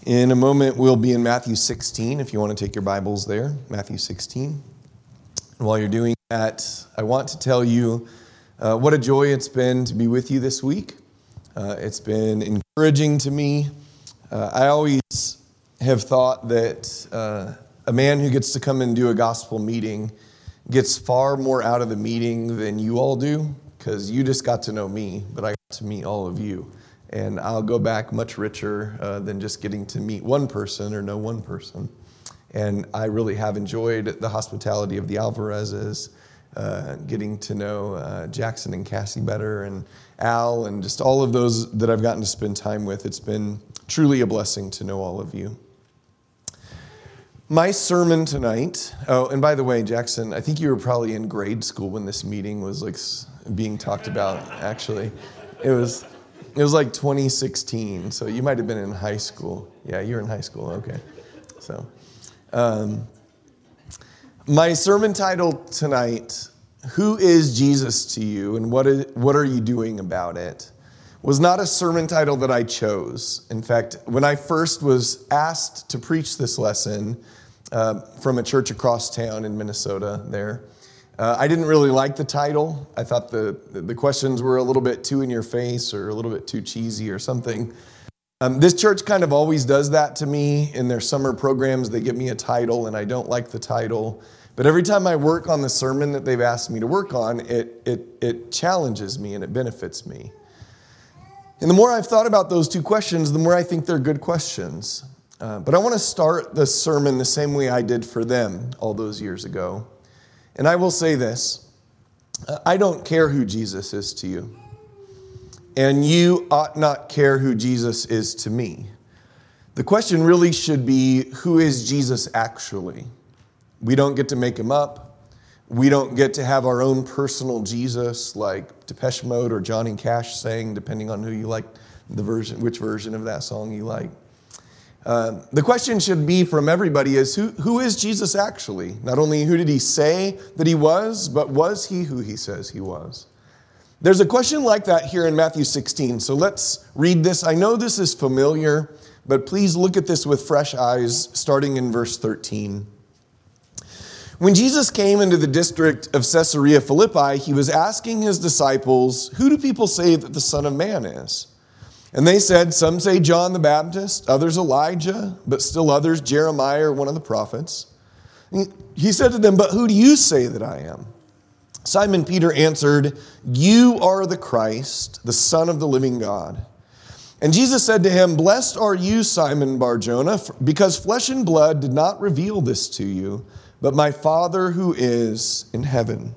In a moment, we'll be in Matthew 16, if you want to take your Bibles there, Matthew 16. And while you're doing that, I want to tell you what a joy it's been to be with you this week. It's been encouraging to me. I always have thought that a man who gets to come and do a gospel meeting gets far more out of the meeting than you all do, because you just got to know me, but I got to meet all of you. And I'll go back much richer than just getting to meet one person or know one person. And I really have enjoyed the hospitality of the Alvarezes, getting to know Jackson and Cassie better, and Al, and just all of those that I've gotten to spend time with. It's been truly a blessing to know all of you. My sermon tonight, oh, and by the way, Jackson, I think you were probably in grade school when this meeting was like being talked about, actually. It was like 2016, so you might have been in high school. Yeah, you're in high school, okay. So, my sermon title tonight, Who is Jesus to you and what are you doing about it, was not a sermon title that I chose. In fact, when I first was asked to preach this lesson from a church across town in Minnesota there, I didn't really like the title. I thought the questions were a little bit too in your face or a little bit too cheesy or something. This church kind of always does that to me in their summer programs. They give me a title and I don't like the title. But every time I work on the sermon that they've asked me to work on, it challenges me and it benefits me. And the more I've thought about those two questions, the more I think they're good questions. But I want to start the sermon the same way I did for them all those years ago. And I will say this, I don't care who Jesus is to you. And you ought not care who Jesus is to me. The question really should be, who is Jesus actually? We don't get to make him up. We don't get to have our own personal Jesus like Depeche Mode or Johnny Cash sang, depending on who you like, which version of that song you like. The question should be from everybody is, who is Jesus actually? Not only who did he say that he was, but was he who he says he was? There's a question like that here in Matthew 16. So let's read this. I know this is familiar, but please look at this with fresh eyes, starting in verse 13. When Jesus came into the district of Caesarea Philippi, he was asking his disciples, "Who do people say that the Son of Man is?" And they said, "Some say John the Baptist, others Elijah, but still others Jeremiah or one of the prophets." And he said to them, "But who do you say that I am?" Simon Peter answered, "You are the Christ, the Son of the living God." And Jesus said to him, "Blessed are you, Simon Bar-Jonah, because flesh and blood did not reveal this to you, but my Father who is in heaven."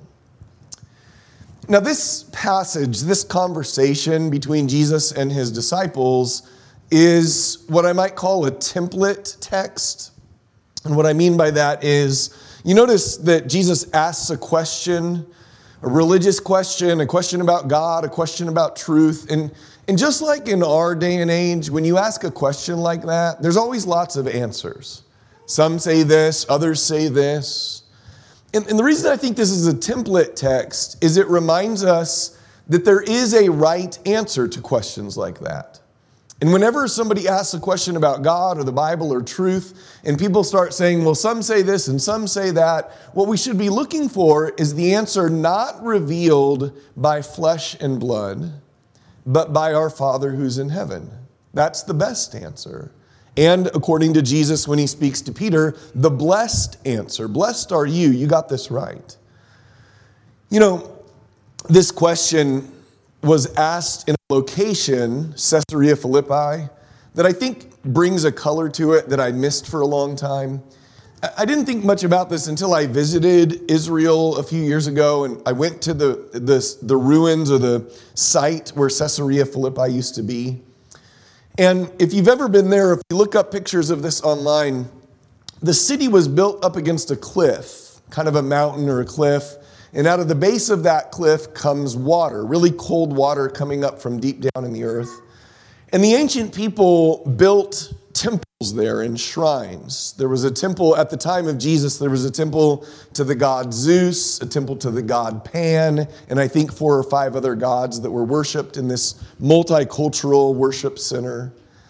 Now this passage, this conversation between Jesus and his disciples is what I might call a template text. And what I mean by that is, you notice that Jesus asks a question, a religious question, a question about God, a question about truth. And just like in our day and age, when you ask a question like that, there's always lots of answers. Some say this, others say this. And the reason I think this is a template text is it reminds us that there is a right answer to questions like that. And whenever somebody asks a question about God or the Bible or truth, and people start saying, well, some say this and some say that, what we should be looking for is the answer not revealed by flesh and blood, but by our Father who's in heaven. That's the best answer. And according to Jesus, when he speaks to Peter, the blessed answer. Blessed are you. You got this right. You know, this question was asked in a location, Caesarea Philippi, that I think brings a color to it that I missed for a long time. I didn't think much about this until I visited Israel a few years ago, and I went to the ruins or the site where Caesarea Philippi used to be. And if you've ever been there, if you look up pictures of this online, the city was built up against a cliff, kind of a mountain or a cliff. And out of the base of that cliff comes water, really cold water coming up from deep down in the earth. And the ancient people built temples there and shrines. There was a temple at the time of Jesus. There was a temple to the god Zeus, a temple to the god Pan, and I think 4 or 5 other gods that were worshipped in this multicultural worship center.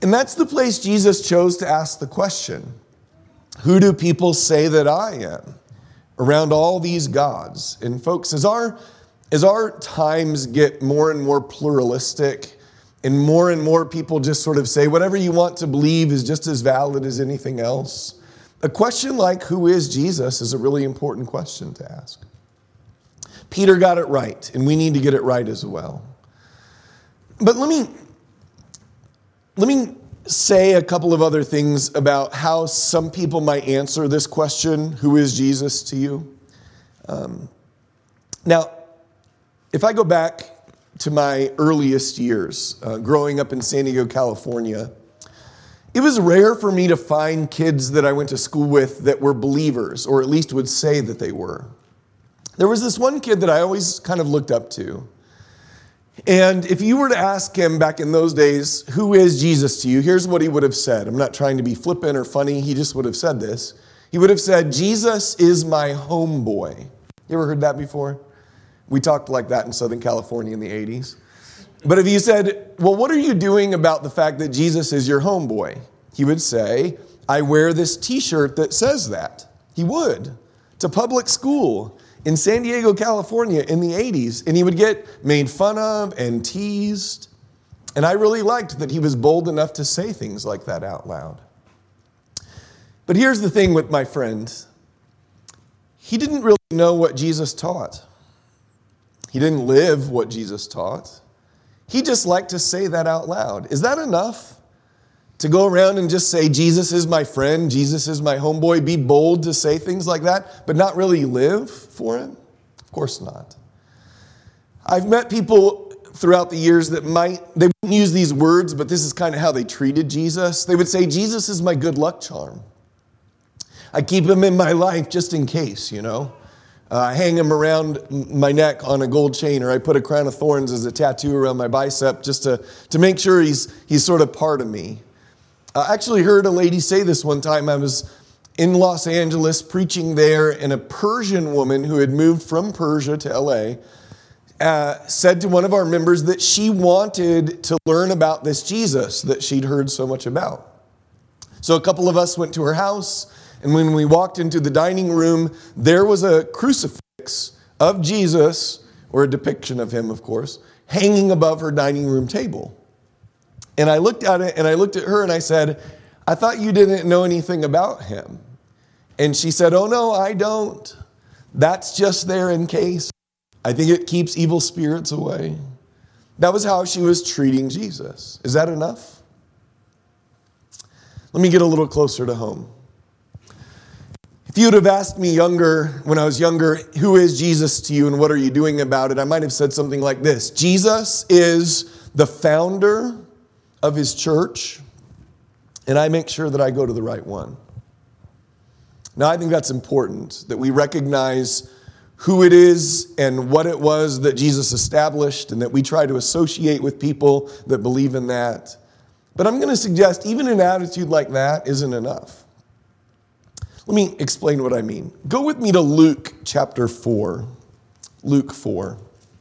And that's the place Jesus chose to ask the question, who do people say that I am? Around all these gods. And folks, as our times get more and more pluralistic and more people just sort of say whatever you want to believe is just as valid as anything else, a question like who is Jesus is a really important question to ask. Peter got it right, and we need to get it right as well. But let me say a couple of other things about how some people might answer this question, who is Jesus to you? Now, if I go back to my earliest years, growing up in San Diego, California, it was rare for me to find kids that I went to school with that were believers, or at least would say that they were. There was this one kid that I always kind of looked up to. And if you were to ask him back in those days, who is Jesus to you? Here's what he would have said. I'm not trying to be flippant or funny. He just would have said this. He would have said, Jesus is my homeboy. You ever heard that before? We talked like that in Southern California in the 80s. But if you said, well, what are you doing about the fact that Jesus is your homeboy? He would say, I wear this t-shirt that says that. He would. To public school in San Diego, California in the 80s. And he would get made fun of and teased. And I really liked that he was bold enough to say things like that out loud. But here's the thing with my friend. He didn't really know what Jesus taught. He didn't live what Jesus taught. He just liked to say that out loud. Is that enough? To go around and just say, Jesus is my friend, Jesus is my homeboy, be bold to say things like that, but not really live for him? Of course not. I've met people throughout the years that they wouldn't use these words, but this is kind of how they treated Jesus. They would say, Jesus is my good luck charm. I keep him in my life just in case, I hang him around my neck on a gold chain, or I put a crown of thorns as a tattoo around my bicep just to make sure he's sort of part of me. I actually heard a lady say this one time. I was in Los Angeles preaching there, and a Persian woman who had moved from Persia to LA said to one of our members that she wanted to learn about this Jesus that she'd heard so much about. So a couple of us went to her house, and when we walked into the dining room, there was a crucifix of Jesus, or a depiction of him, of course, hanging above her dining room table. And I looked at it, and I looked at her, and I said, I thought you didn't know anything about him. And she said, oh, no, I don't. That's just there in case. I think it keeps evil spirits away. That was how she was treating Jesus. Is that enough? Let me get a little closer to home. If you would have asked me when I was younger, who is Jesus to you and what are you doing about it? I might have said something like this. Jesus is the founder of his church, and I make sure that I go to the right one. Now, I think that's important, that we recognize who it is and what it was that Jesus established, and that we try to associate with people that believe in that. But I'm going to suggest even an attitude like that isn't enough. Let me explain what I mean. Go with me to Luke chapter 4. Luke 4.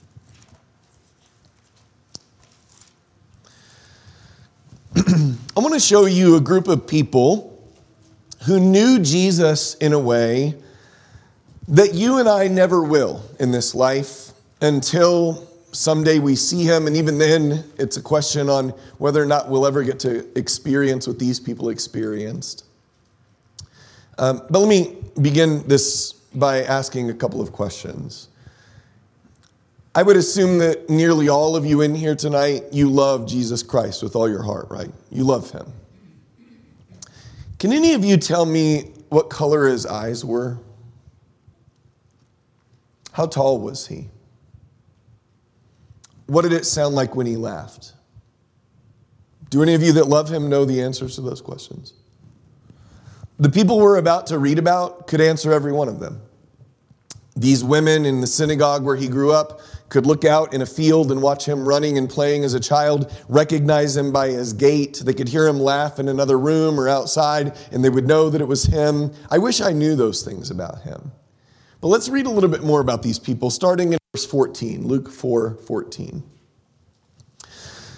I want to show you a group of people who knew Jesus in a way that you and I never will in this life until someday we see him. And even then, it's a question on whether or not we'll ever get to experience what these people experienced. But let me begin this by asking a couple of questions. I would assume that nearly all of you in here tonight, you love Jesus Christ with all your heart, right? You love him. Can any of you tell me what color his eyes were? How tall was he? What did it sound like when he laughed? Do any of you that love him know the answers to those questions? The people we're about to read about could answer every one of them. These women in the synagogue where he grew up could look out in a field and watch him running and playing as a child, recognize him by his gait. They could hear him laugh in another room or outside, and they would know that it was him. I wish I knew those things about him. But let's read a little bit more about these people, starting in verse 14, Luke 4:14.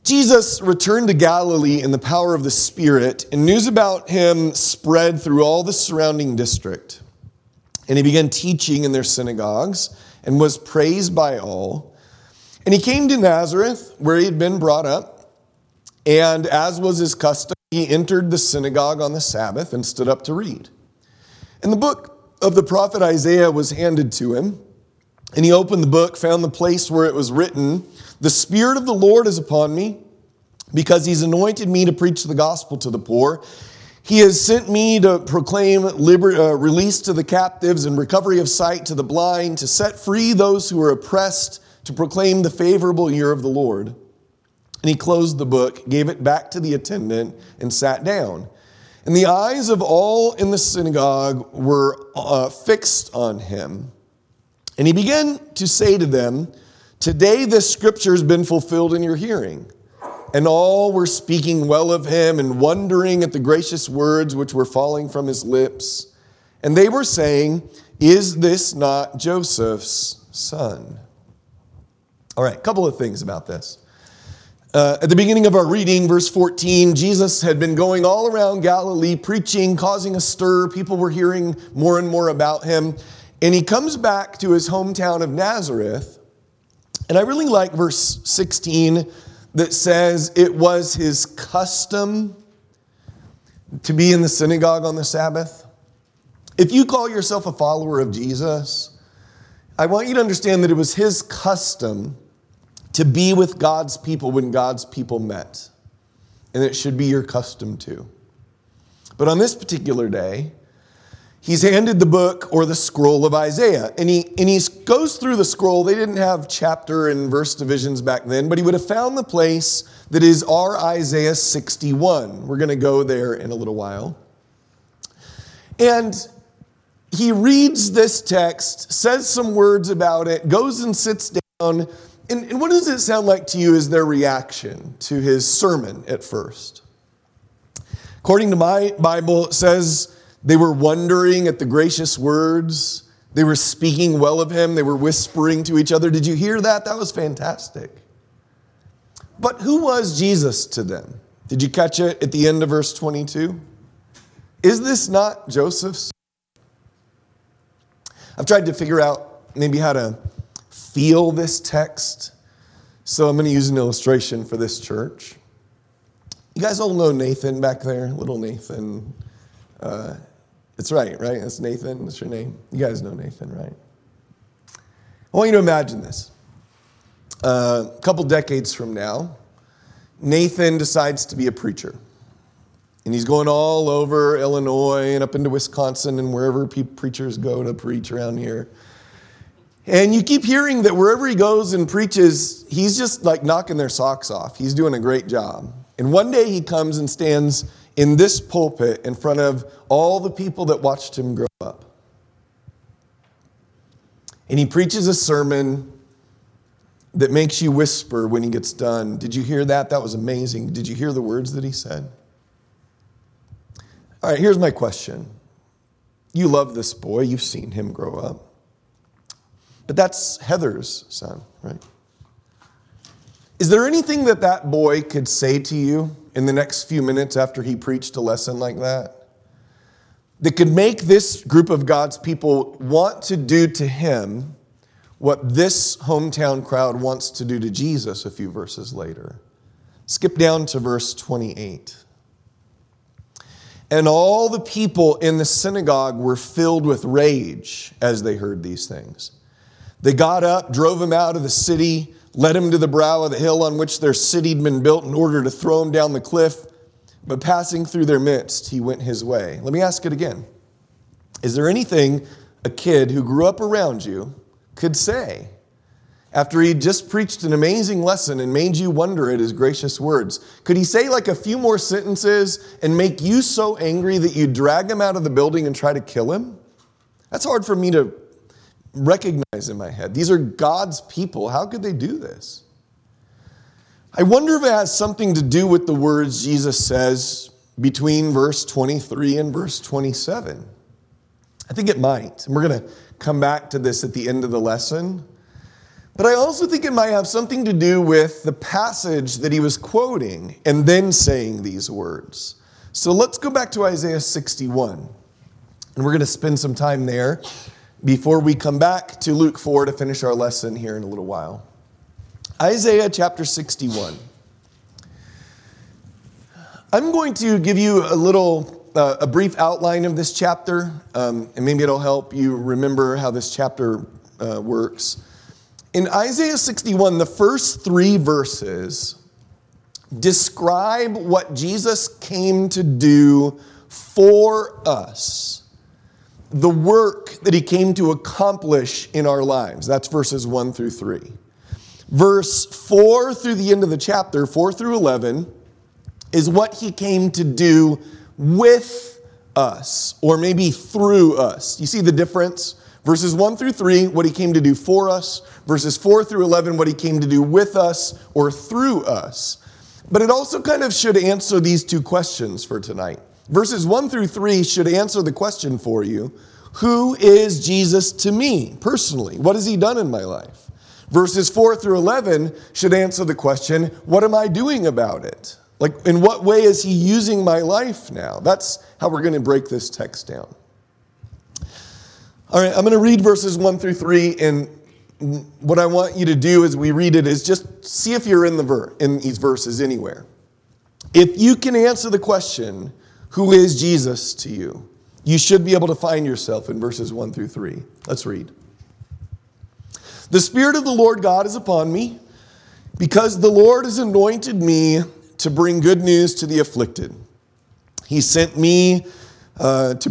Jesus returned to Galilee in the power of the Spirit, and news about him spread through all the surrounding district. And he began teaching in their synagogues and was praised by all. And he came to Nazareth, where he had been brought up. And as was his custom, he entered the synagogue on the Sabbath and stood up to read. And the book of the prophet Isaiah was handed to him. And he opened the book, found the place where it was written, "The Spirit of the Lord is upon me, because he's anointed me to preach the gospel to the poor. He has sent me to proclaim release to the captives and recovery of sight to the blind, to set free those who are oppressed, to proclaim the favorable year of the Lord." And he closed the book, gave it back to the attendant, and sat down. And the eyes of all in the synagogue were fixed on him. And he began to say to them, "Today this scripture has been fulfilled in your hearing." And all were speaking well of him and wondering at the gracious words which were falling from his lips. And they were saying, "Is this not Joseph's son?" All right, a couple of things about this. At the beginning of our reading, verse 14, Jesus had been going all around Galilee preaching, causing a stir. People were hearing more and more about him. And he comes back to his hometown of Nazareth. And I really like verse 16 that says it was his custom to be in the synagogue on the Sabbath. If you call yourself a follower of Jesus, I want you to understand that it was his custom to be with God's people when God's people met. And it should be your custom too. But on this particular day, he's handed the book or the scroll of Isaiah. And he goes through the scroll. They didn't have chapter and verse divisions back then, but he would have found the place that is our Isaiah 61. We're going to go there in a little while. And he reads this text, says some words about it, goes and sits down. And what does it sound like to you as their reaction to his sermon at first? According to my Bible, it says they were wondering at the gracious words. They were speaking well of him. They were whispering to each other. Did you hear that? That was fantastic. But who was Jesus to them? Did you catch it at the end of verse 22? Is this not Joseph's? I've tried to figure out maybe how to feel this text. So I'm going to use an illustration for this church. You guys all know Nathan back there? Little Nathan. It's right? That's Nathan. That's your name. You guys know Nathan, right? I want you to imagine this. A couple decades from now, Nathan decides to be a preacher. And he's going all over Illinois and up into Wisconsin and wherever preachers go to preach around here. And you keep hearing that wherever he goes and preaches, he's just like knocking their socks off. He's doing a great job. And one day he comes and stands in this pulpit in front of all the people that watched him grow up. And he preaches a sermon that makes you whisper when he gets done. Did you hear that? That was amazing. Did you hear the words that he said? All right, here's my question. You love this boy. You've seen him grow up. But that's Heather's son, right? Is there anything that boy could say to you in the next few minutes after he preached a lesson like that could make this group of God's people want to do to him what this hometown crowd wants to do to Jesus a few verses later? Skip down to verse 28. And all the people in the synagogue were filled with rage as they heard these things. They got up, drove him out of the city, led him to the brow of the hill on which their city had been built in order to throw him down the cliff. But passing through their midst, he went his way. Let me ask it again. Is there anything a kid who grew up around you could say after he just preached an amazing lesson and made you wonder at his gracious words? Could he say like a few more sentences and make you so angry that you drag him out of the building and try to kill him? That's hard for me to recognize in my head. These are God's people. How could they do this? I wonder if it has something to do with the words Jesus says between verse 23 and verse 27. I think it might. And we're going to come back to this at the end of the lesson. But I also think it might have something to do with the passage that he was quoting and then saying these words. So let's go back to Isaiah 61. And we're going to spend some time there before we come back to Luke 4 to finish our lesson here in a little while. Isaiah chapter 61. I'm going to give you a brief outline of this chapter, and maybe it'll help you remember how this chapter works. In Isaiah 61, the first 3 verses describe what Jesus came to do for us, the work that he came to accomplish in our lives. That's verses 1 through 3. Verse 4 through the end of the chapter, 4 through 11, is what he came to do with us, or maybe through us. You see the difference? Verses 1 through 3, what he came to do for us. Verses 4 through 11, what he came to do with us or through us. But it also kind of should answer these 2 questions for tonight. Verses 1 through 3 should answer the question for you, who is Jesus to me personally? What has he done in my life? Verses 4 through 11 should answer the question, what am I doing about it? Like, in what way is he using my life now? That's how we're going to break this text down. All right, I'm going to read verses 1 through 3, and what I want you to do as we read it is just see if you're in these verses anywhere. If you can answer the question, who is Jesus to you? You should be able to find yourself in verses 1 through 3. Let's read. The Spirit of the Lord God is upon me, because the Lord has anointed me to bring good news to the afflicted. He has sent me to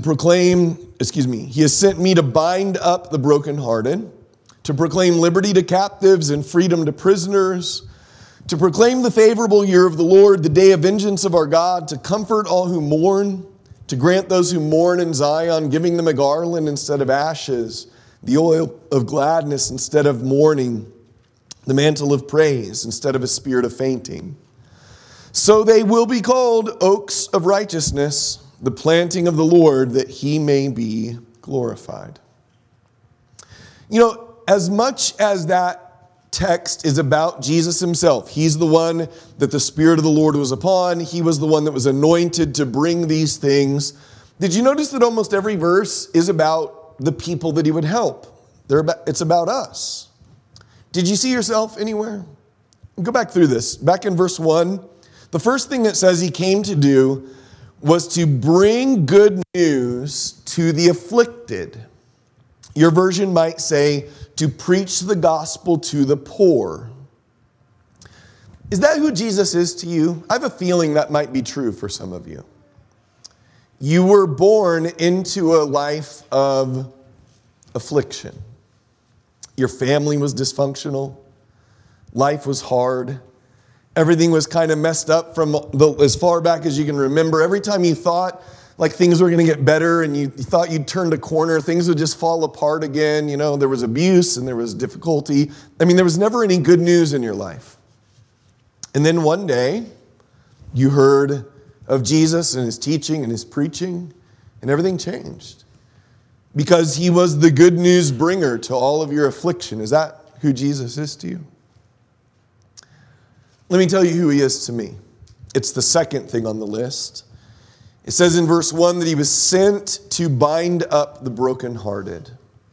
bind up the brokenhearted, to proclaim liberty to captives and freedom to prisoners, to proclaim the favorable year of the Lord, the day of vengeance of our God, to comfort all who mourn, to grant those who mourn in Zion, giving them a garland instead of ashes, the oil of gladness instead of mourning, the mantle of praise instead of a spirit of fainting. So they will be called oaks of righteousness, the planting of the Lord, that he may be glorified. You know, as much as that text is about Jesus himself, he's the one that the Spirit of the Lord was upon. He was the one that was anointed to bring these things. Did you notice that almost every verse is about the people that he would help? It's about us. Did you see yourself anywhere? Go back through this. Back in verse 1, the first thing that says he came to do was to bring good news to the afflicted. Your version might say, to preach the gospel to the poor. Is that who Jesus is to you? I have a feeling that might be true for some of you. You were born into a life of affliction. Your family was dysfunctional. Life was hard. Everything was kind of messed up from as far back as you can remember. Every time you thought like things were going to get better and you thought you'd turned a corner, things would just fall apart again. You know, there was abuse and there was difficulty. I mean, there was never any good news in your life. And then one day, you heard of Jesus and his teaching and his preaching, and everything changed. Because he was the good news bringer to all of your affliction. Is that who Jesus is to you? Let me tell you who he is to me. It's the second thing on the list. It says in verse 1 that he was sent to bind up the brokenhearted.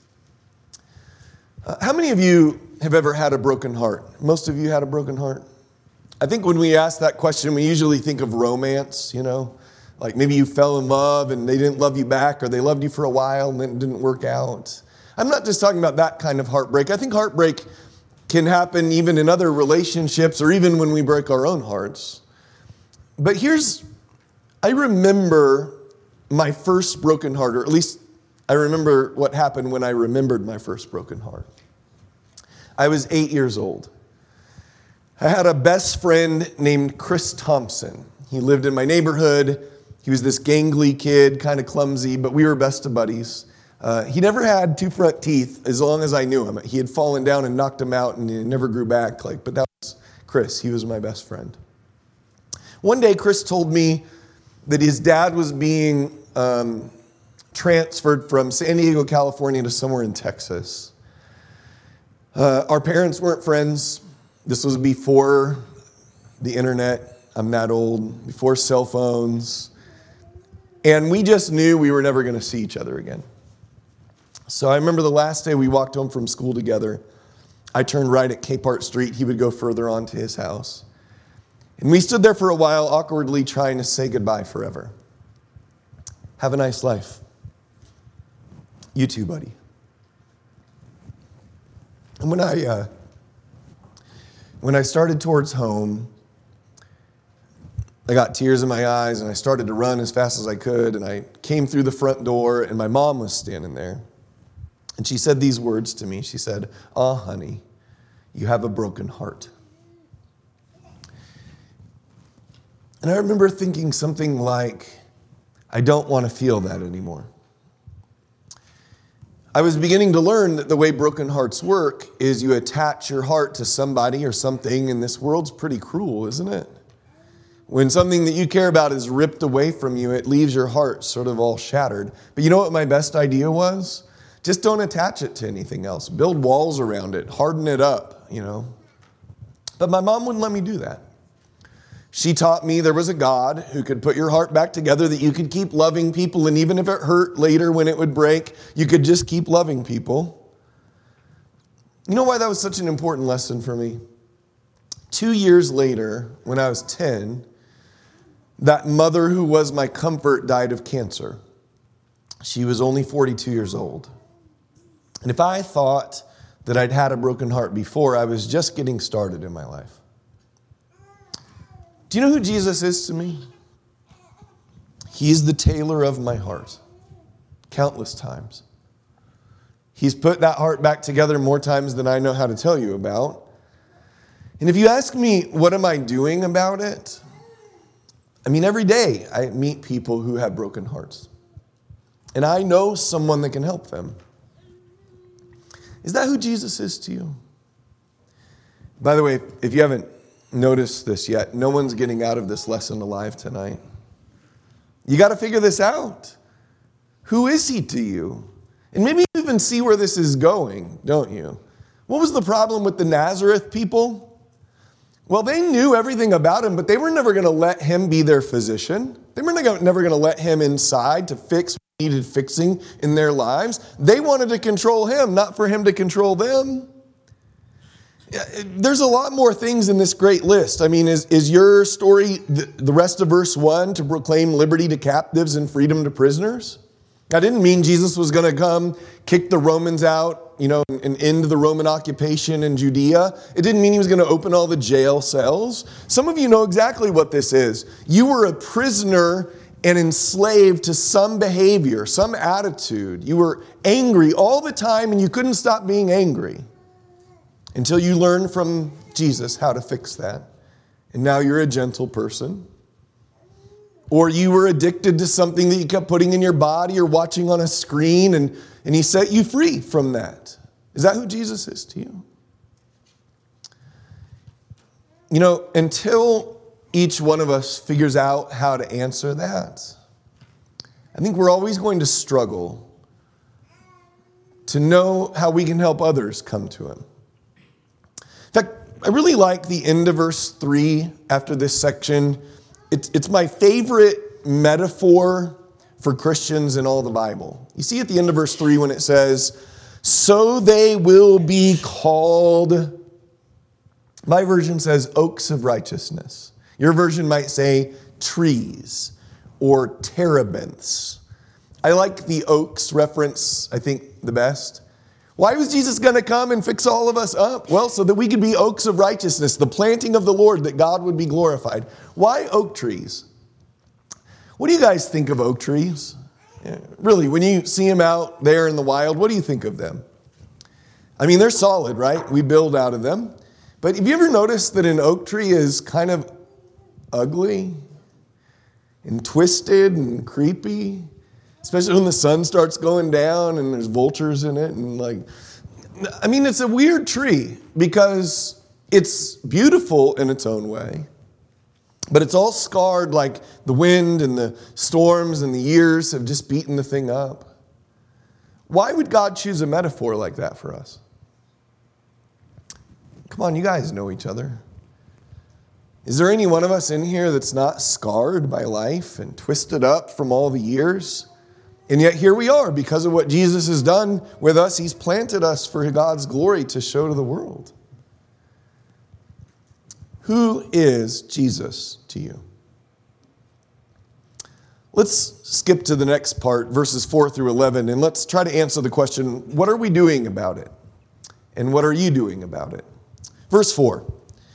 How many of you have ever had a broken heart? Most of you had a broken heart? I think when we ask that question, we usually think of romance, you know. Like maybe you fell in love and they didn't love you back, or they loved you for a while and it didn't work out. I'm not just talking about that kind of heartbreak. I think heartbreak can happen even in other relationships or even when we break our own hearts. But I remember my first broken heart, or at least I remember what happened when I remembered my first broken heart. I was 8 years old. I had a best friend named Chris Thompson. He lived in my neighborhood. He was this gangly kid, kind of clumsy, but we were best of buddies. He never had 2 front teeth as long as I knew him. He had fallen down and knocked him out, and he never grew back. But that was Chris. He was my best friend. One day, Chris told me that his dad was being transferred from San Diego, California to somewhere in Texas. Our parents weren't friends. This was before the internet. I'm that old. Before cell phones. And we just knew we were never going to see each other again. So I remember the last day we walked home from school together. I turned right at Capehart Street. He would go further on to his house. And we stood there for a while, awkwardly trying to say goodbye forever. Have a nice life. You too, buddy. And when I started towards home, I got tears in my eyes, and I started to run as fast as I could, and I came through the front door, and my mom was standing there. And she said these words to me. She said, "Ah, honey, you have a broken heart." And I remember thinking something like, I don't want to feel that anymore. I was beginning to learn that the way broken hearts work is you attach your heart to somebody or something, and this world's pretty cruel, isn't it? When something that you care about is ripped away from you, it leaves your heart sort of all shattered. But you know what my best idea was? Just don't attach it to anything else. Build walls around it. Harden it up, But my mom wouldn't let me do that. She taught me there was a God who could put your heart back together, that you could keep loving people, and even if it hurt later when it would break, you could just keep loving people. You know why that was such an important lesson for me? 2 years later, when I was 10, that mother who was my comfort died of cancer. She was only 42 years old. And if I thought that I'd had a broken heart before, I was just getting started in my life. Do you know who Jesus is to me? He's the tailor of my heart. Countless times. He's put that heart back together more times than I know how to tell you about. And if you ask me, what am I doing about it? Every day I meet people who have broken hearts. And I know someone that can help them. Is that who Jesus is to you? By the way, if you haven't noticed this yet, no one's getting out of this lesson alive tonight. You got to figure this out. Who is he to you? And maybe you even see where this is going, don't you? What was the problem with the Nazareth people? Well, they knew everything about him, but they were never going to let him be their physician. They were never going to let him inside to fix what needed fixing in their lives. They wanted to control him, not for him to control them. There's a lot more things in this great list. Is your story the rest of verse 1 to proclaim liberty to captives and freedom to prisoners? That didn't mean Jesus was going to come kick the Romans out, and end the Roman occupation in Judea. It didn't mean he was going to open all the jail cells. Some of you know exactly what this is. You were a prisoner and enslaved to some behavior, some attitude. You were angry all the time, and you couldn't stop being angry. Until you learn from Jesus how to fix that. And now you're a gentle person. Or you were addicted to something that you kept putting in your body or watching on a screen, and he set you free from that. Is that who Jesus is to you? Until each one of us figures out how to answer that, I think we're always going to struggle to know how we can help others come to him. In fact, I really like the end of verse 3 after this section. It's my favorite metaphor for Christians in all the Bible. You see at the end of verse 3 when it says, "So they will be called," my version says oaks of righteousness. Your version might say trees or terebinths. I like the oaks reference, I think, the best. Why was Jesus going to come and fix all of us up? Well, so that we could be oaks of righteousness, the planting of the Lord, that God would be glorified. Why oak trees? What do you guys think of oak trees? Really, when you see them out there in the wild, what do you think of them? They're solid, right? We build out of them. But have you ever noticed that an oak tree is kind of ugly and twisted and creepy? Especially when the sun starts going down and there's vultures in it. It's a weird tree because it's beautiful in its own way. But it's all scarred, like the wind and the storms and the years have just beaten the thing up. Why would God choose a metaphor like that for us? Come on, you guys know each other. Is there any one of us in here that's not scarred by life and twisted up from all the years? And yet here we are because of what Jesus has done with us. He's planted us for God's glory to show to the world. Who is Jesus to you? Let's skip to the next part, verses 4 through 11, and let's try to answer the question, what are we doing about it? And what are you doing about it? Verse 4.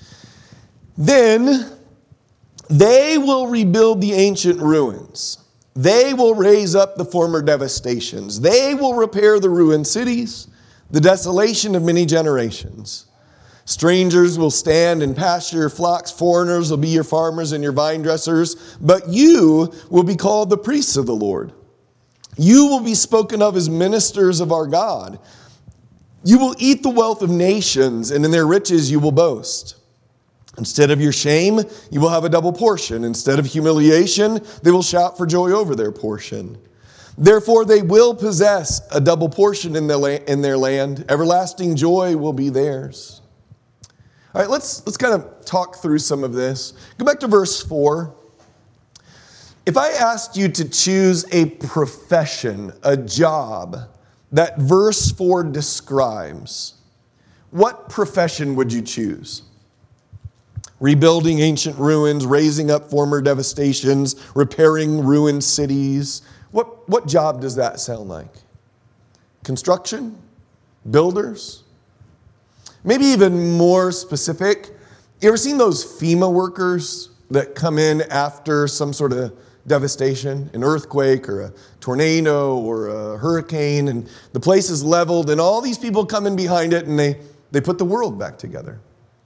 Then they will rebuild the ancient ruins. They will raise up the former devastations. They will repair the ruined cities, the desolation of many generations. Strangers will stand and pasture your flocks. Foreigners will be your farmers and your vine dressers. But you will be called the priests of the Lord. You will be spoken of as ministers of our God. You will eat the wealth of nations, and in their riches you will boast. Instead of your shame, you will have a double portion. Instead of humiliation, they will shout for joy over their portion. Therefore, they will possess a double portion in their land. Everlasting joy will be theirs. All right, let's kind of talk through some of this. Go back to verse 4. If I asked you to choose a profession, a job that verse 4 describes, what profession would you choose? Rebuilding ancient ruins, raising up former devastations, repairing ruined cities. What job does that sound like? Construction? Builders? Maybe even more specific. You ever seen those FEMA workers that come in after some sort of devastation, an earthquake or a tornado or a hurricane, and the place is leveled and all these people come in behind it and they put the world back together?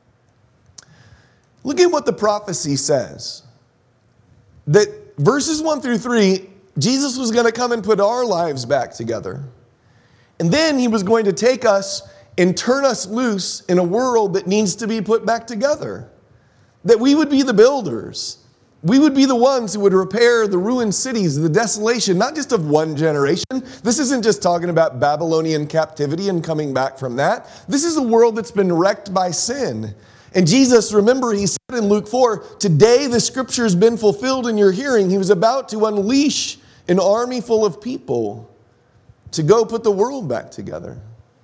Look at what the prophecy says. That verses 1 through 3, Jesus was going to come and put our lives back together. And then he was going to take us and turn us loose in a world that needs to be put back together. That we would be the builders. We would be the ones who would repair the ruined cities, the desolation, not just of one generation. This isn't just talking about Babylonian captivity and coming back from that. This is a world that's been wrecked by sin. And Jesus, remember, he said in Luke 4, today the scripture has been fulfilled in your hearing. He was about to unleash an army full of people to go put the world back together.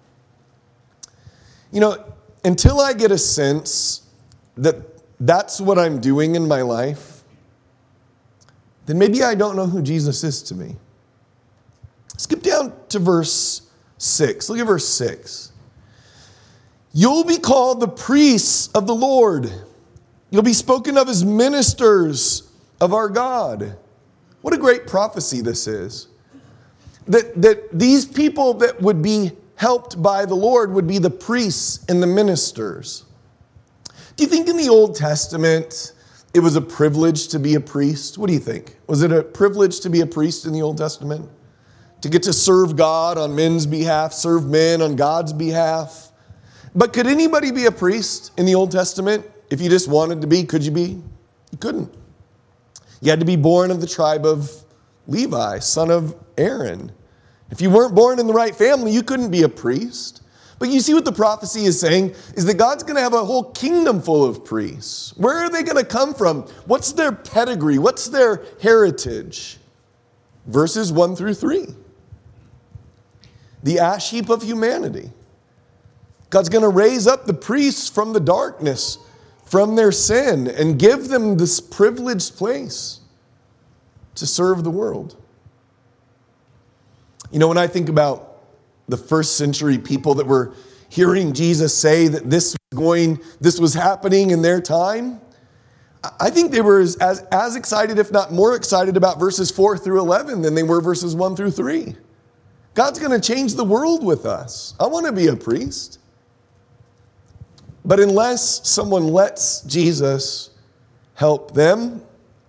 You know, until I get a sense that that's what I'm doing in my life, then maybe I don't know who Jesus is to me. Skip down to verse 6. Look at verse 6. You'll be called the priests of the Lord. You'll be spoken of as ministers of our God. What a great prophecy this is. That these people that would be helped by the Lord would be the priests and the ministers. Do you think in the Old Testament it was a privilege to be a priest? What do you think? Was it a privilege to be a priest in the Old Testament? To get to serve God on men's behalf, serve men on God's behalf? But could anybody be a priest in the Old Testament? If you just wanted to be, could you be? You couldn't. You had to be born of the tribe of Levi, son of Aaron. If you weren't born in the right family, you couldn't be a priest. But you see what the prophecy is saying is that God's going to have a whole kingdom full of priests. Where are they going to come from? What's their pedigree? What's their heritage? Verses 1 through 3. The ash heap of humanity. God's going to raise up the priests from the darkness, from their sin, and give them this privileged place to serve the world. You know, when I think about the first century people that were hearing Jesus say that this was happening in their time, I think they were as excited, if not more excited, about verses 4 through 11 than they were verses 1 through 3. God's going to change the world with us. I want to be a priest. But unless someone lets Jesus help them,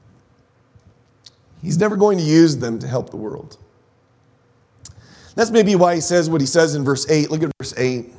he's never going to use them to help the world. That's maybe why he says what he says in verse 8. Look at verse 8.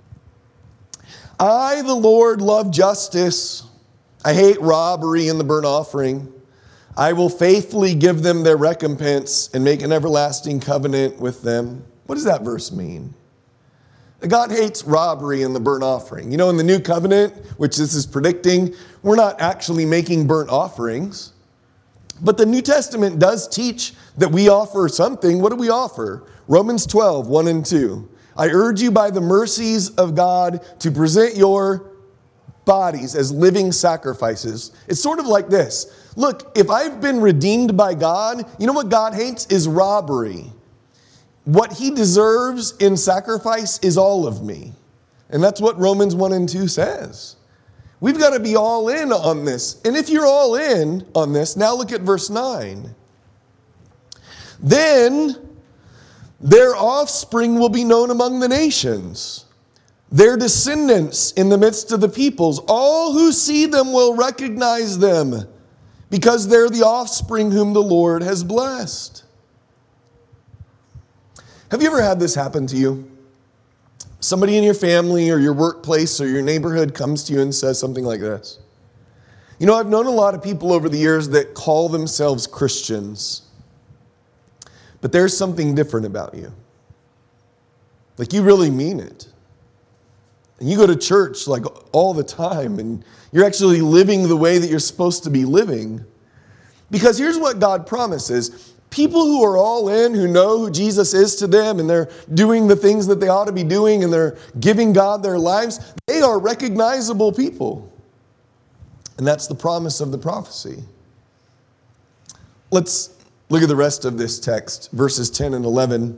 I, the Lord, love justice. I hate robbery and the burnt offering. I will faithfully give them their recompense and make an everlasting covenant with them. What does that verse mean? God hates robbery in the burnt offering. You know, in the new covenant, which this is predicting, we're not actually making burnt offerings. But the New Testament does teach that we offer something. What do we offer? Romans 12, 1 and 2. I urge you by the mercies of God to present your bodies as living sacrifices. It's sort of like this. Look, if I've been redeemed by God, you know what God hates is robbery. What he deserves in sacrifice is all of me. And that's what Romans 1 and 2 says. We've got to be all in on this. And if you're all in on this, now look at verse 9. Then their offspring will be known among the nations, their descendants in the midst of the peoples. All who see them will recognize them, because they're the offspring whom the Lord has blessed. Have you ever had this happen to you? Somebody in your family or your workplace or your neighborhood comes to you and says something like this. You know, I've known a lot of people over the years that call themselves Christians, but there's something different about you. Like, you really mean it. And you go to church like all the time, and you're actually living the way that you're supposed to be living. Because here's what God promises. People who are all in, who know who Jesus is to them, and they're doing the things that they ought to be doing, and they're giving God their lives, they are recognizable people. And that's the promise of the prophecy. Let's look at the rest of this text, verses 10 and 11.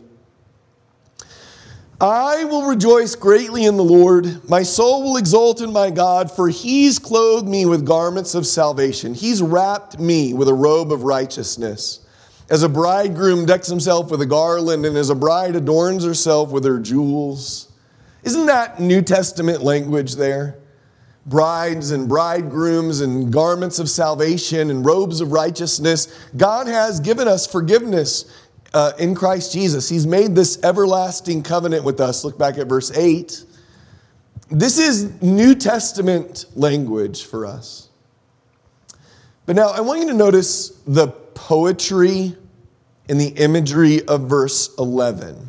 I will rejoice greatly in the Lord. My soul will exult in my God, for he's clothed me with garments of salvation. He's wrapped me with a robe of righteousness. As a bridegroom decks himself with a garland, and as a bride adorns herself with her jewels. Isn't that New Testament language there? Brides and bridegrooms and garments of salvation and robes of righteousness. God has given us forgiveness in Christ Jesus. He's made this everlasting covenant with us. Look back at verse 8. This is New Testament language for us. But now I want you to notice the poetry in the imagery of verse 11.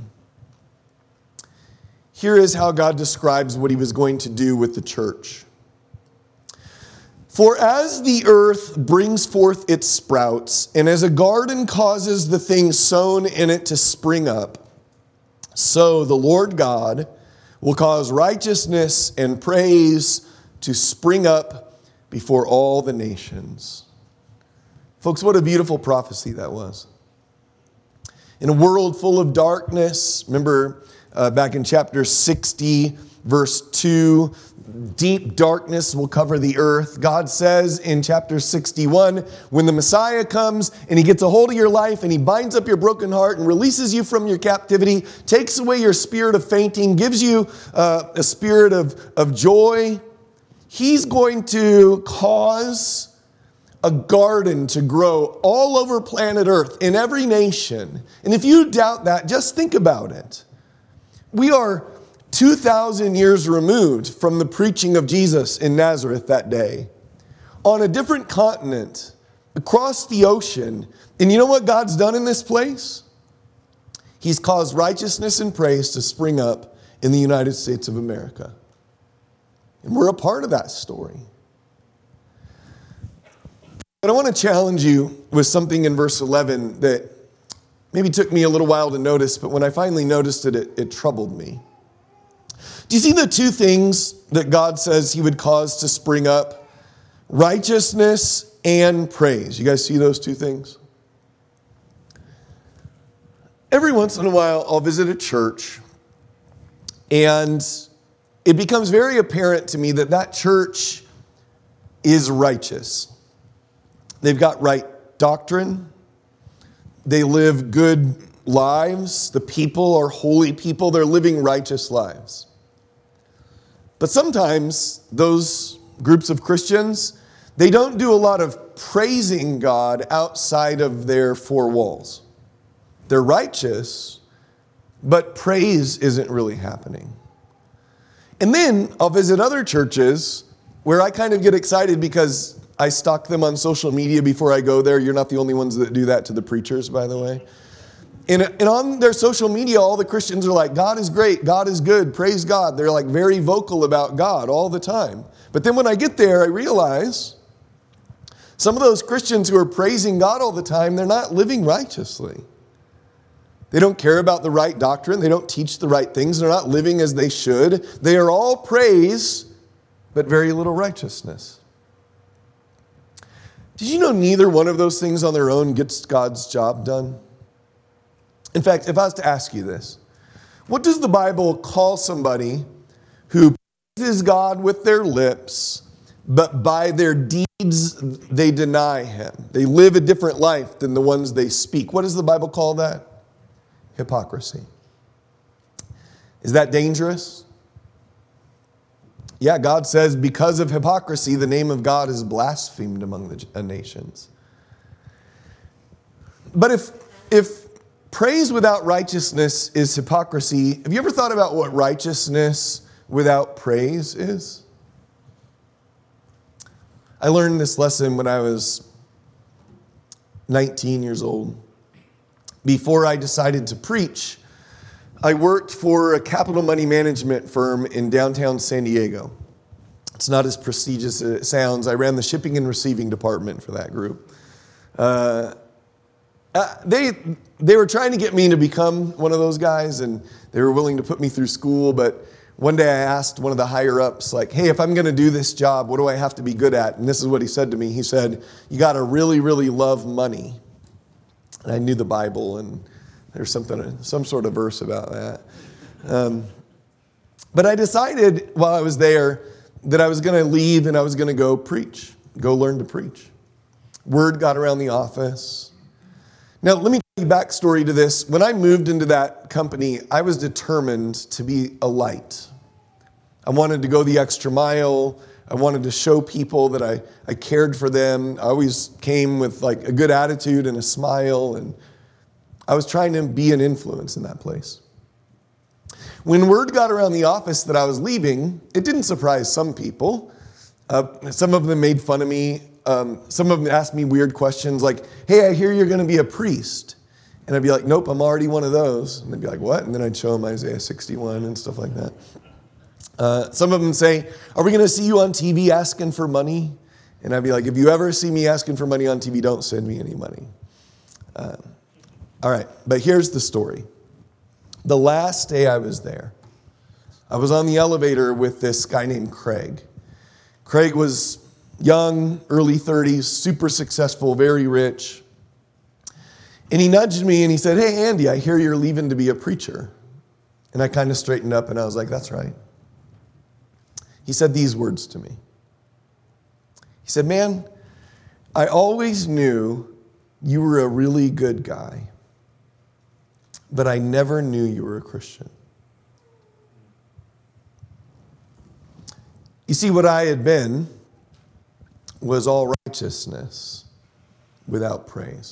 Here is how God describes what he was going to do with the church. For as the earth brings forth its sprouts, and as a garden causes the things sown in it to spring up, so the Lord God will cause righteousness and praise to spring up before all the nations. Folks, what a beautiful prophecy that was. In a world full of darkness, remember back in chapter 60, verse 2, deep darkness will cover the earth. God says in chapter 61, when the Messiah comes and he gets a hold of your life and he binds up your broken heart and releases you from your captivity, takes away your spirit of fainting, gives you a spirit of joy, he's going to cause a garden to grow all over planet Earth in every nation. And if you doubt that, just think about it. We are 2,000 years removed from the preaching of Jesus in Nazareth that day, on a different continent, across the ocean. And you know what God's done in this place? He's caused righteousness and praise to spring up in the United States of America. And we're a part of that story. But I want to challenge you with something in verse 11 that maybe took me a little while to notice, but when I finally noticed it, it troubled me. Do you see the two things that God says he would cause to spring up? Righteousness and praise. You guys see those two things? Every once in a while, I'll visit a church, and it becomes very apparent to me that that church is righteous. They've got right doctrine. They live good lives. The people are holy people. They're living righteous lives. But sometimes those groups of Christians, they don't do a lot of praising God outside of their four walls. They're righteous, but praise isn't really happening. And then I'll visit other churches where I kind of get excited because I stalk them on social media before I go there. You're not the only ones that do that to the preachers, by the way. And on their social media, all the Christians are like, God is great, God is good, praise God. They're like very vocal about God all the time. But then when I get there, I realize some of those Christians who are praising God all the time, they're not living righteously. They don't care about the right doctrine. They don't teach the right things. They're not living as they should. They are all praise, but very little righteousness. Did you know neither one of those things on their own gets God's job done? In fact, if I was to ask you this, what does the Bible call somebody who praises God with their lips, but by their deeds they deny Him? They live a different life than the ones they speak. What does the Bible call that? Hypocrisy. Is that dangerous? Yeah, God says because of hypocrisy, the name of God is blasphemed among the nations. But if praise without righteousness is hypocrisy, have you ever thought about what righteousness without praise is? I learned this lesson when I was 19 years old. Before I decided to preach, I worked for a capital money management firm in downtown San Diego. It's not as prestigious as it sounds. I ran the shipping and receiving department for that group. They were trying to get me to become one of those guys, and they were willing to put me through school. But one day I asked one of the higher ups, like, hey, if I'm going to do this job, what do I have to be good at? And this is what he said to me. He said, you got to really, really love money. And I knew the Bible, and there's some sort of verse about that. But I decided while I was there that I was going to leave and I was going to go preach, go learn to preach. Word got around the office. Now, let me tell you backstory to this. When I moved into that company, I was determined to be a light. I wanted to go the extra mile. I wanted to show people that I cared for them. I always came with like a good attitude and a smile, and I was trying to be an influence in that place. When word got around the office that I was leaving, it didn't surprise some people. Some of them made fun of me. Some of them asked me weird questions like, hey, I hear you're going to be a priest. And I'd be like, nope, I'm already one of those. And they'd be like, what? And then I'd show them Isaiah 61 and stuff like that. Some of them say, are we going to see you on TV asking for money? And I'd be like, if you ever see me asking for money on TV, don't send me any money. All right, but here's the story. The last day I was there, I was on the elevator with this guy named Craig. Craig was young, early 30s, super successful, very rich. And he nudged me and he said, hey, Andy, I hear you're leaving to be a preacher. And I kind of straightened up and I was like, that's right. He said these words to me. He said, man, I always knew you were a really good guy, but I never knew you were a Christian. You see, what I had been was all righteousness without praise.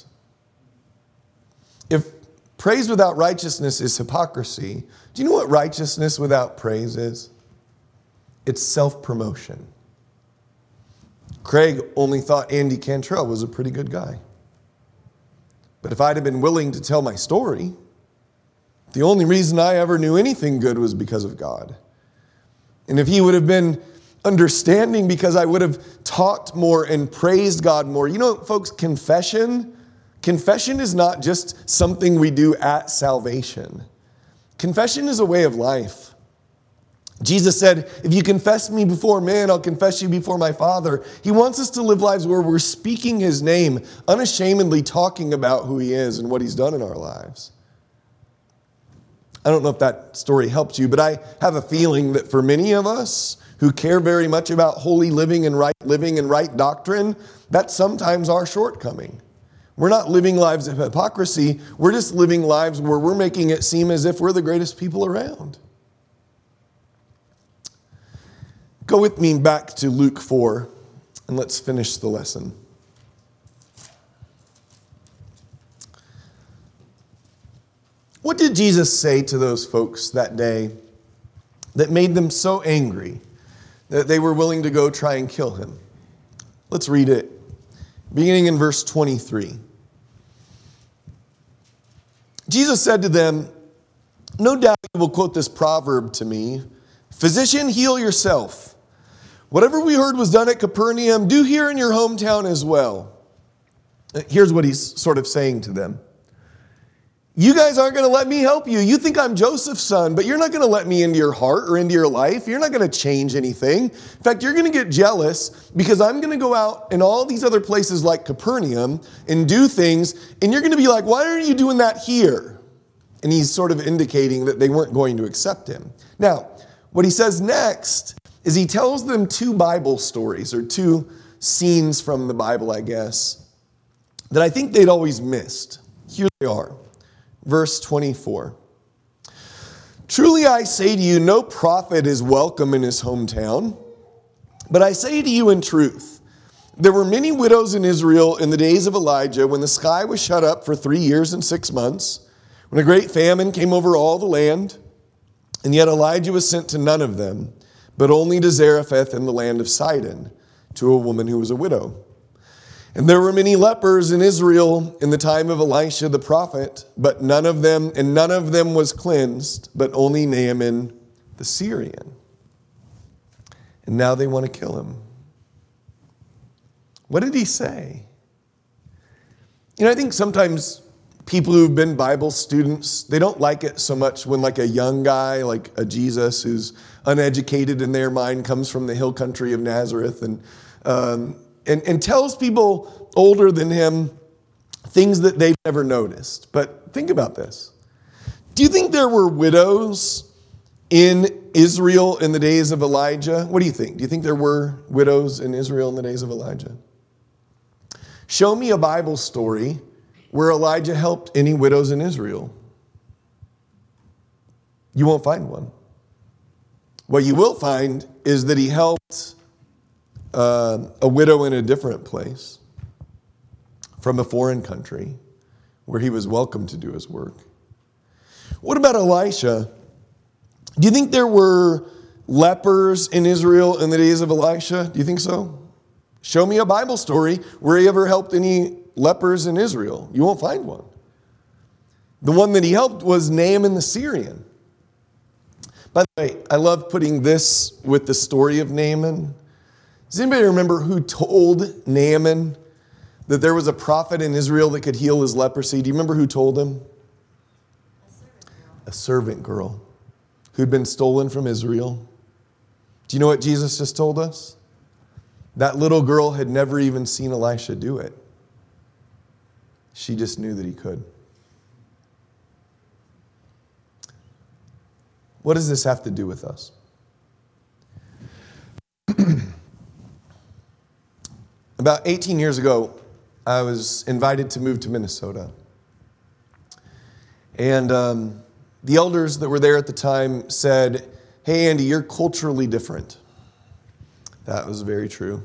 If praise without righteousness is hypocrisy, do you know what righteousness without praise is? It's self-promotion. Craig only thought Andy Cantrell was a pretty good guy. But if I'd have been willing to tell my story, the only reason I ever knew anything good was because of God. And if he would have been understanding because I would have talked more and praised God more. You know, folks, confession is not just something we do at salvation. Confession is a way of life. Jesus said, if you confess me before men, I'll confess you before my Father. He wants us to live lives where we're speaking his name, unashamedly talking about who he is and what he's done in our lives. I don't know if that story helped you, but I have a feeling that for many of us who care very much about holy living and right doctrine, that's sometimes our shortcoming. We're not living lives of hypocrisy. We're just living lives where we're making it seem as if we're the greatest people around. Go with me back to Luke 4, and let's finish the lesson. What did Jesus say to those folks that day that made them so angry that they were willing to go try and kill him? Let's read it, beginning in verse 23. Jesus said to them, "No doubt you will quote this proverb to me, 'Physician, heal yourself. Whatever we heard was done at Capernaum, do here in your hometown as well.'" Here's what he's sort of saying to them. You guys aren't going to let me help you. You think I'm Joseph's son, but you're not going to let me into your heart or into your life. You're not going to change anything. In fact, you're going to get jealous because I'm going to go out in all these other places like Capernaum and do things, and you're going to be like, why aren't you doing that here? And he's sort of indicating that they weren't going to accept him. Now, what he says next is he tells them two Bible stories, or two scenes from the Bible, I guess, that I think they'd always missed. Here they are. Verse 24. "Truly I say to you, no prophet is welcome in his hometown. But I say to you in truth, there were many widows in Israel in the days of Elijah, when the sky was shut up for 3 years and 6 months, when a great famine came over all the land. And yet Elijah was sent to none of them, but only to Zarephath in the land of Sidon, to a woman who was a widow. And there were many lepers in Israel in the time of Elisha the prophet, but none of them was cleansed, but only Naaman the Syrian. And now they want to kill him." What did he say? I think sometimes people who've been Bible students, they don't like it so much when like a young guy, like a Jesus who's uneducated in their mind, comes from the hill country of Nazareth and tells people older than him things that they've never noticed. But think about this. Do you think there were widows in Israel in the days of Elijah? What do you think? Do you think there were widows in Israel in the days of Elijah? Show me a Bible story where Elijah helped any widows in Israel. You won't find one. What you will find is that he helped a widow in a different place, from a foreign country, where he was welcome to do his work. What about Elisha? Do you think there were lepers in Israel in the days of Elisha? Do you think so? Show me a Bible story where he ever helped any lepers in Israel. You won't find one. The one that he helped was Naaman the Syrian. By the way, I love putting this with the story of Naaman. Does anybody remember who told Naaman that there was a prophet in Israel that could heal his leprosy? Do you remember who told him? A servant girl who'd been stolen from Israel. Do you know what Jesus just told us? That little girl had never even seen Elisha do it. She just knew that he could. What does this have to do with us? About 18 years ago, I was invited to move to Minnesota. And the elders that were there at the time said, "Hey, Andy, you're culturally different." That was very true.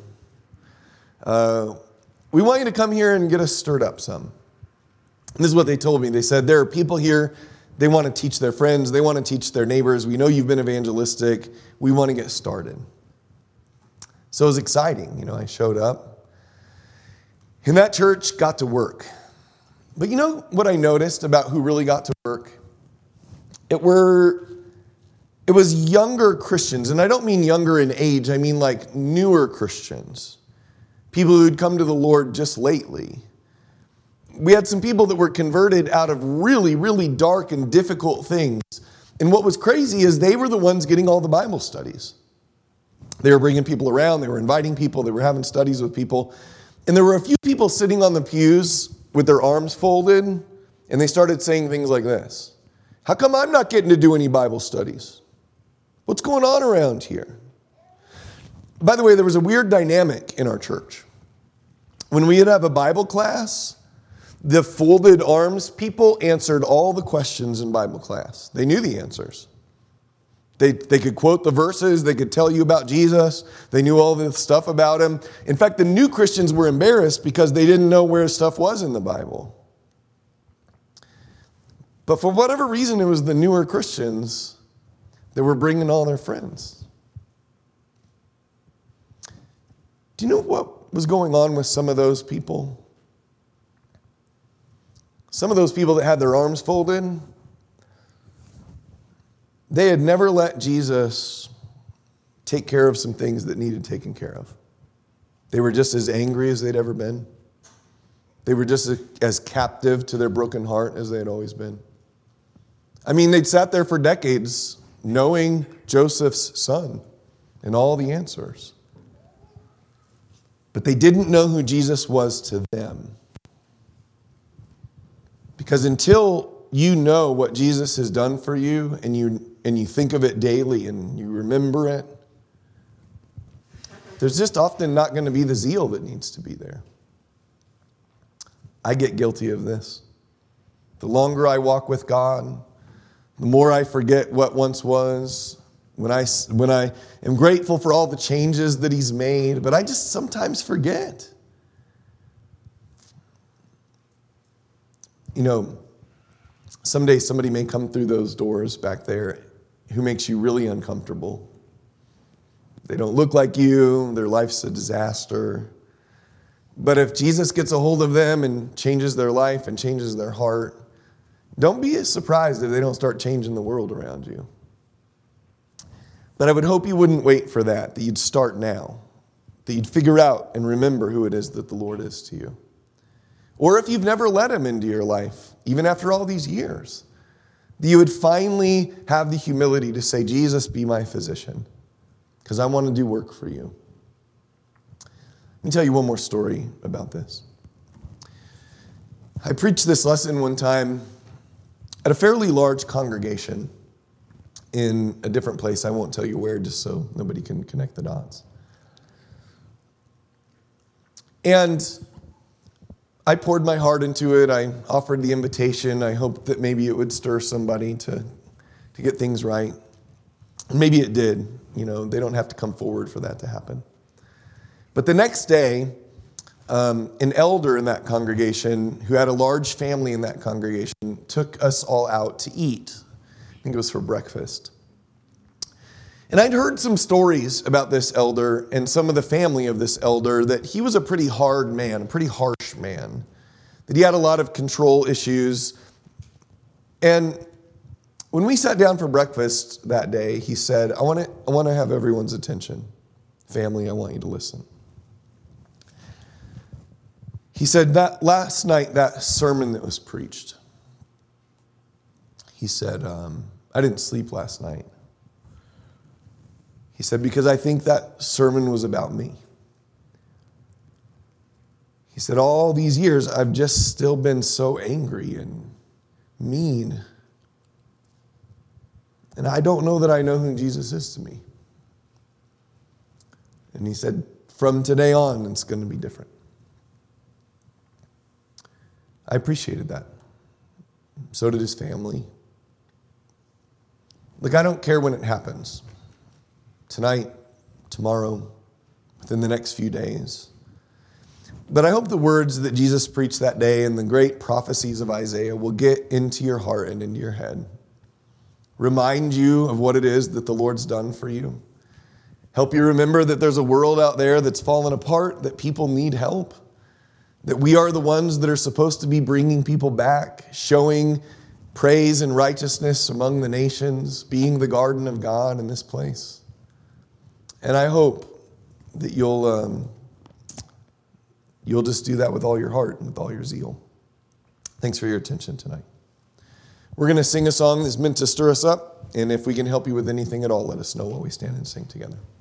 "We want you to come here and get us stirred up some." And this is what they told me. They said, "There are people here, they want to teach their friends, they want to teach their neighbors. We know you've been evangelistic. We want to get started." So it was exciting. I showed up. And that church got to work. But you know what I noticed about who really got to work? It was younger Christians. And I don't mean younger in age. I mean like newer Christians. People who'd come to the Lord just lately. We had some people that were converted out of really, really dark and difficult things. And what was crazy is they were the ones getting all the Bible studies. They were bringing people around. They were inviting people. They were having studies with people. And there were a few people sitting on the pews with their arms folded, and they started saying things like this. "How come I'm not getting to do any Bible studies? What's going on around here?" By the way, there was a weird dynamic in our church. When we would have a Bible class, the folded arms people answered all the questions in Bible class. They knew the answers. They could quote the verses. They could tell you about Jesus. They knew all the stuff about him. In fact, the new Christians were embarrassed because they didn't know where stuff was in the Bible. But for whatever reason, it was the newer Christians that were bringing all their friends. Do you know what was going on with some of those people? Some of those people that had their arms folded, they had never let Jesus take care of some things that needed taken care of. They were just as angry as they'd ever been. They were just as captive to their broken heart as they had always been. I mean, they'd sat there for decades knowing Joseph's son and all the answers. But they didn't know who Jesus was to them. Because until you know what Jesus has done for you and you think of it daily and you remember it, there's just often not going to be the zeal that needs to be there. I get guilty of this. The longer I walk with God, the more I forget what once was. When I am grateful for all the changes that He's made, but I just sometimes forget. You know, someday somebody may come through those doors back there who makes you really uncomfortable. They don't look like you. Their life's a disaster. But if Jesus gets a hold of them and changes their life and changes their heart, don't be surprised if they don't start changing the world around you. But I would hope you wouldn't wait for that you'd start now, that you'd figure out and remember who it is that the Lord is to you. Or if you've never let Him into your life, even after all these years, that you would finally have the humility to say, Jesus, be my physician, because I want to do work for you. Let me tell you one more story about this. I preached this lesson one time at a fairly large congregation in a different place. I won't tell you where, just so nobody can connect the dots. And I poured my heart into it. I offered the invitation. I hoped that maybe it would stir somebody to get things right. And maybe it did. You know, they don't have to come forward for that to happen. But the next day, an elder in that congregation who had a large family in that congregation took us all out to eat. I think it was for breakfast. And I'd heard some stories about this elder and some of the family of this elder, that he was a pretty hard man, a pretty harsh man, that he had a lot of control issues. And when we sat down for breakfast that day, he said, I want to have everyone's attention. Family, I want you to listen. He said that last night, that sermon that was preached, he said, I didn't sleep last night. He said, because I think that sermon was about me. He said, all these years, I've just still been so angry and mean. And I don't know that I know who Jesus is to me. And he said, from today on, it's going to be different. I appreciated that. So did his family. Look, I don't care when it happens. Tonight, tomorrow, within the next few days. But I hope the words that Jesus preached that day and the great prophecies of Isaiah will get into your heart and into your head. Remind you of what it is that the Lord's done for you. Help you remember that there's a world out there that's fallen apart, that people need help. That we are the ones that are supposed to be bringing people back, showing praise and righteousness among the nations, being the garden of God in this place. And I hope that you'll just do that with all your heart and with all your zeal. Thanks for your attention tonight. We're going to sing a song that's meant to stir us up, and if we can help you with anything at all, let us know while we stand and sing together.